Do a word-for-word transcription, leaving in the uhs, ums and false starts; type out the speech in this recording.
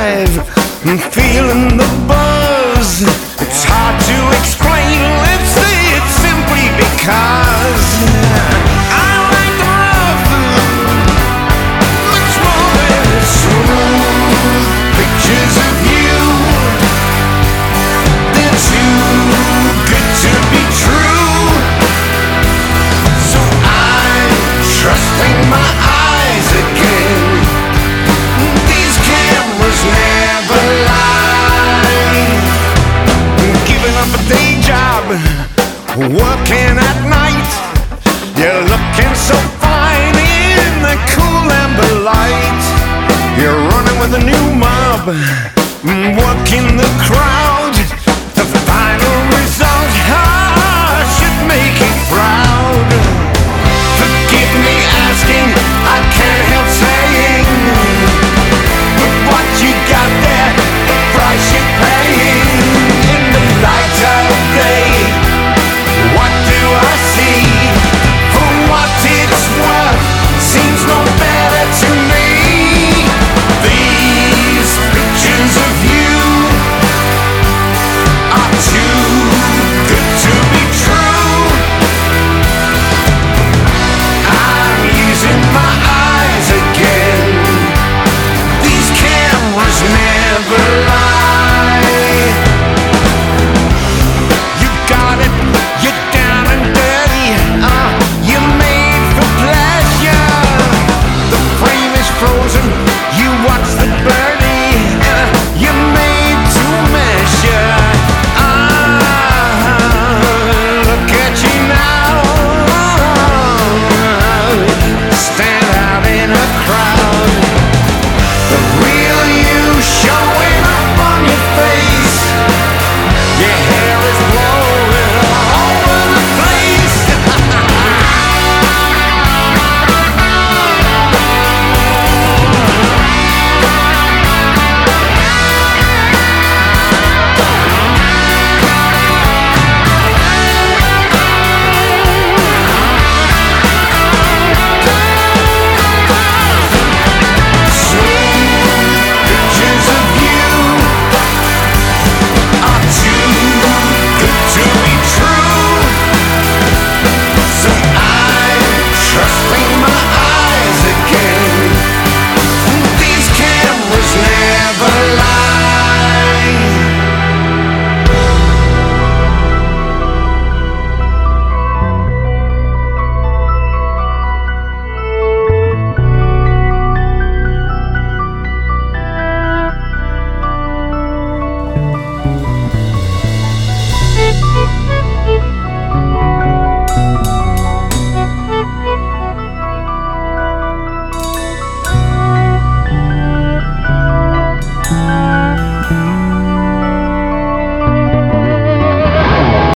alive, I'm feeling the buzz. It's hard to explain, let's say it's simply because I like the rough, much more than smooth pictures of you. They're too good to be true, so I'm trusting my eyes again. These cameras never lie. Giving up a day job, working at night. You're looking so fine in the cool amber light. You're running with a new mob, working the crowd. The final result, I should make it proud. Forgive me asking, I can't help saying, but what you got there, the price you're paying. In the light of day, what do I see? For what it's worth, seems no better to me. These pictures of you are too good to be true. I'm using my eyes again. These cameras never lie. You got it, you're down and dirty. Uh, you're made for pleasure. The frame is frozen, you watch the burn.